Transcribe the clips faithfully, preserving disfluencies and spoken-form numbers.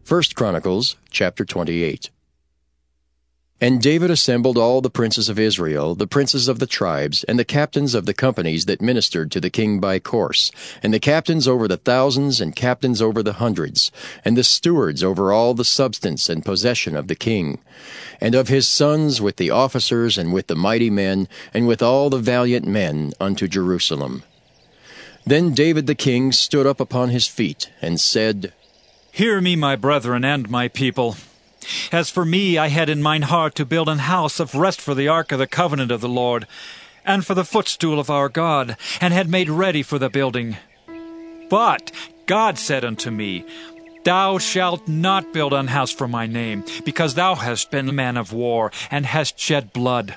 First Chronicles chapter twenty-eight. And David assembled all the princes of Israel, the princes of the tribes, and the captains of the companies that ministered to the king by course, and the captains over the thousands, and captains over the hundreds, and the stewards over all the substance and possession of the king, and of his sons with the officers, and with the mighty men, and with all the valiant men unto Jerusalem. Then David the king stood up upon his feet, and said, Hear me, my brethren and my people. As for me, I had in mine heart to build an house of rest for the ark of the covenant of the Lord, and for the footstool of our God, and had made ready for the building. But God said unto me, Thou shalt not build an house for my name, because thou hast been a man of war, and hast shed blood.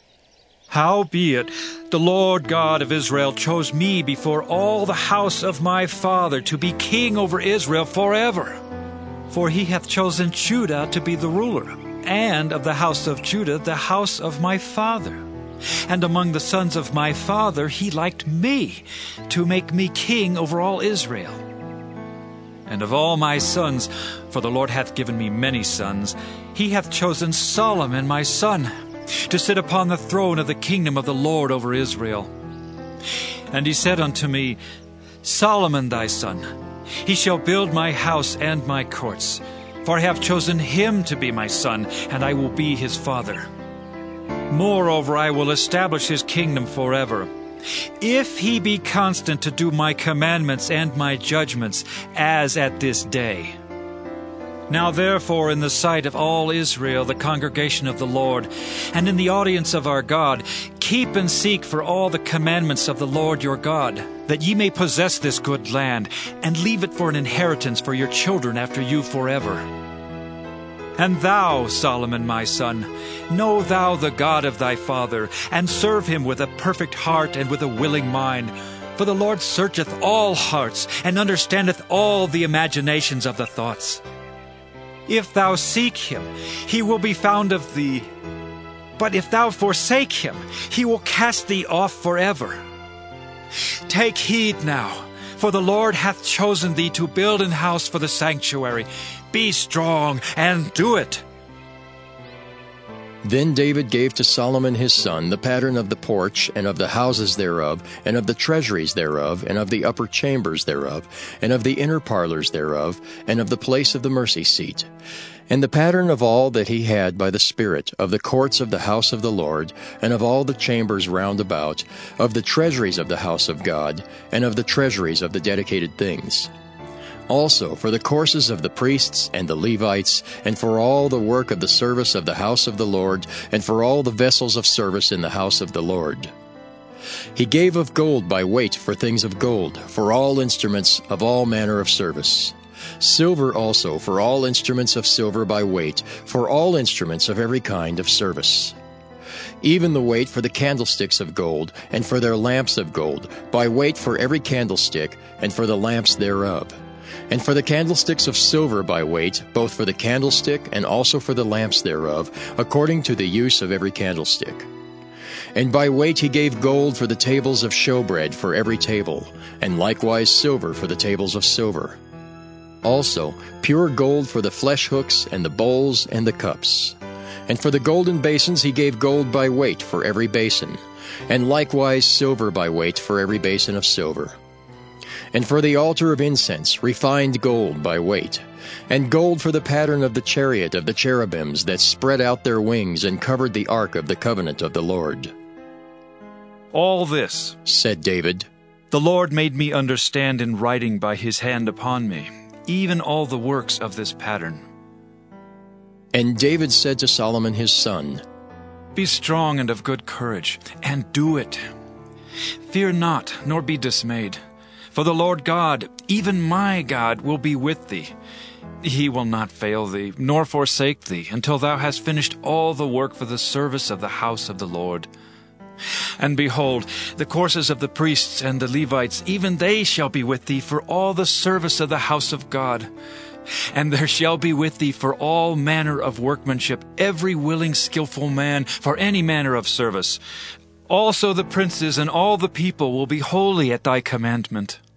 Howbeit, the Lord God of Israel chose me before all the house of my father to be king over Israel forever. For he hath chosen Judah to be the ruler, and of the house of Judah the house of my father. And among the sons of my father he liked me, to make me king over all Israel. And of all my sons, for the Lord hath given me many sons, he hath chosen Solomon my son, to sit upon the throne of the kingdom of the Lord over Israel. And he said unto me, Solomon thy son, he shall build my house and my courts, for I have chosen him to be my son, and I will be his father. Moreover, I will establish his kingdom forever, if he be constant to do my commandments and my judgments, as at this day. Now therefore, in the sight of all Israel, the congregation of the Lord, and in the audience of our God, keep and seek for all the commandments of the Lord your God, that ye may possess this good land, and leave it for an inheritance for your children after you forever. And thou, Solomon my son, know thou the God of thy father, and serve him with a perfect heart and with a willing mind. For the Lord searcheth all hearts, and understandeth all the imaginations of the thoughts. If thou seek him, he will be found of thee. But if thou forsake him, he will cast thee off forever. Take heed now, for the Lord hath chosen thee to build an house for the sanctuary. Be strong and do it. Then David gave to Solomon his son the pattern of the porch, and of the houses thereof, and of the treasuries thereof, and of the upper chambers thereof, and of the inner parlors thereof, and of the place of the mercy seat, and the pattern of all that he had by the Spirit, of the courts of the house of the Lord, and of all the chambers round about, of the treasuries of the house of God, and of the treasuries of the dedicated things. Also for the courses of the priests and the Levites, and for all the work of the service of the house of the Lord, and for all the vessels of service in the house of the Lord. He gave of gold by weight for things of gold, for all instruments of all manner of service. Silver also for all instruments of silver by weight, for all instruments of every kind of service. Even the weight for the candlesticks of gold, and for their lamps of gold, by weight for every candlestick, and for the lamps thereof. And for the candlesticks of silver by weight, both for the candlestick and also for the lamps thereof, according to the use of every candlestick. And by weight he gave gold for the tables of showbread for every table, and likewise silver for the tables of silver. Also pure gold for the flesh hooks, and the bowls, and the cups. And for the golden basins he gave gold by weight for every basin, and likewise silver by weight for every basin of silver. And for the altar of incense, refined gold by weight, and gold for the pattern of the chariot of the cherubims that spread out their wings and covered the ark of the covenant of the Lord. All this, said David, the Lord made me understand in writing by his hand upon me, even all the works of this pattern. And David said to Solomon his son, Be strong and of good courage, and do it. Fear not, nor be dismayed. For the Lord God, even my God, will be with thee. He will not fail thee, nor forsake thee, until thou hast finished all the work for the service of the house of the Lord. And behold, the courses of the priests and the Levites, even they shall be with thee for all the service of the house of God. And there shall be with thee for all manner of workmanship, every willing skillful man for any manner of service. Also the princes and all the people will be holy at thy commandment.